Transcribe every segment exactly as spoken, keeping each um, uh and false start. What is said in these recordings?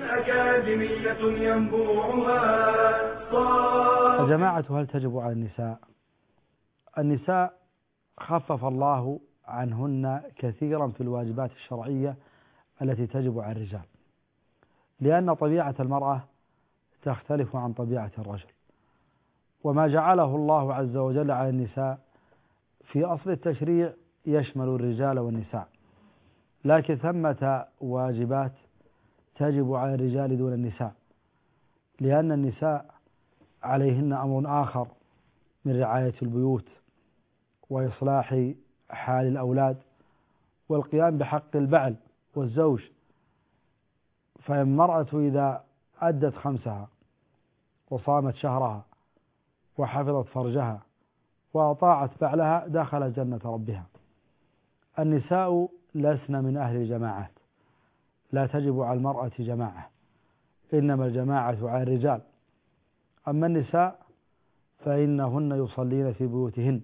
أكاديمية ينبوعها الجماعة هل تجب على النساء؟ النساء خفف الله عنهن كثيرا في الواجبات الشرعية التي تجب على الرجال، لأن طبيعة المرأة تختلف عن طبيعة الرجل، وما جعله الله عز وجل على النساء في أصل التشريع يشمل الرجال والنساء، لكن ثمة واجبات تجب على الرجال دون النساء، لأن النساء عليهن أمر آخر من رعاية البيوت وإصلاح حال الأولاد والقيام بحق البعل والزوج. فالمرأة إذا أدت خمسها وصامت شهرها وحفظت فرجها وأطاعت بعلها دخلت جنة ربها. النساء لسن من أهل الجماعات، لا تجب على المرأة جماعة، إنما الجماعة على الرجال. أما النساء فإنهن يصلين في بيوتهن،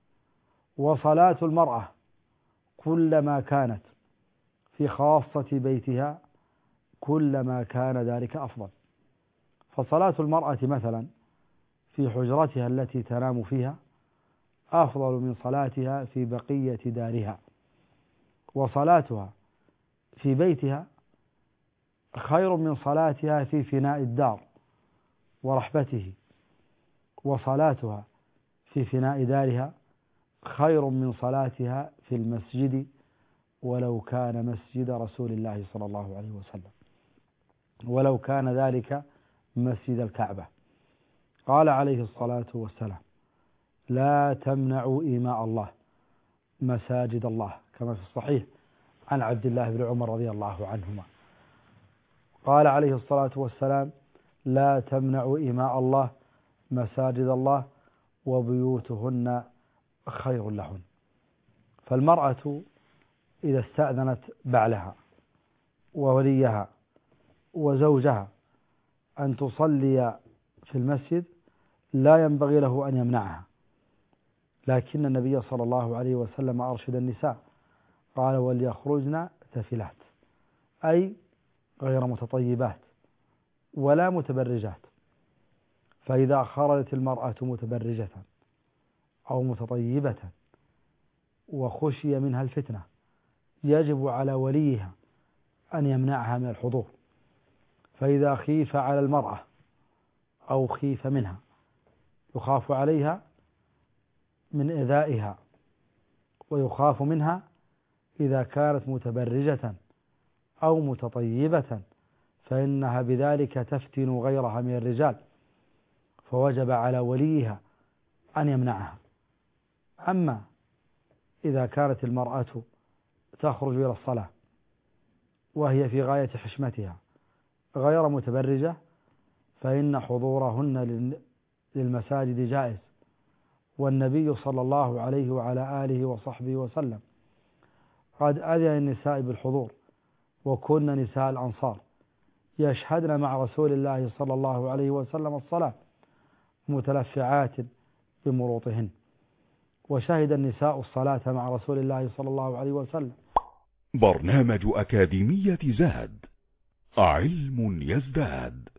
وصلاة المرأة كلما كانت في خاصة بيتها كلما كان ذلك أفضل. فصلاة المرأة مثلا في حجرتها التي تنام فيها أفضل من صلاتها في بقية دارها، وصلاتها في بيتها خير من صلاتها في فناء الدار ورحبته، وصلاتها في فناء دارها خير من صلاتها في المسجد ولو كان مسجد رسول الله صلى الله عليه وسلم، ولو كان ذلك مسجد الكعبة. قال عليه الصلاة والسلام: لا تمنعوا إيماء الله مساجد الله، كما في الصحيح عن عبد الله بن عمر رضي الله عنهما. قال عليه الصلاة والسلام: لا تمنعوا إيماء الله مساجد الله وبيوتهن خير لهن. فالمرأة إذا استأذنت بعلها ووليها وزوجها أن تصلي في المسجد لا ينبغي له أن يمنعها، لكن النبي صلى الله عليه وسلم أرشد النساء، قال: وليخرجن تفلات، أي غير متطيبات ولا متبرجات. فإذا خرجت المرأة متبرجة أو متطيبة وخشي منها الفتنة يجب على وليها أن يمنعها من الحضور. فإذا خيف على المرأة أو خيف منها، يخاف عليها من إيذائها ويخاف منها إذا كانت متبرجة أو متطيبة، فإنها بذلك تفتن غيرها من الرجال، فوجب على وليها أن يمنعها. أما إذا كانت المرأة تخرج إلى الصلاة وهي في غاية حشمتها غير متبرجة، فإن حضورهن للمساجد جائز، والنبي صلى الله عليه وعلى آله وصحبه وسلم قد أذن النساء بالحضور، وكن نساء الأنصار يشهدن مع رسول الله صلى الله عليه وسلم الصلاة متلفعات بمروطهن، وشهد النساء الصلاة مع رسول الله صلى الله عليه وسلم. برنامج أكاديمية زاد، علم يزداد.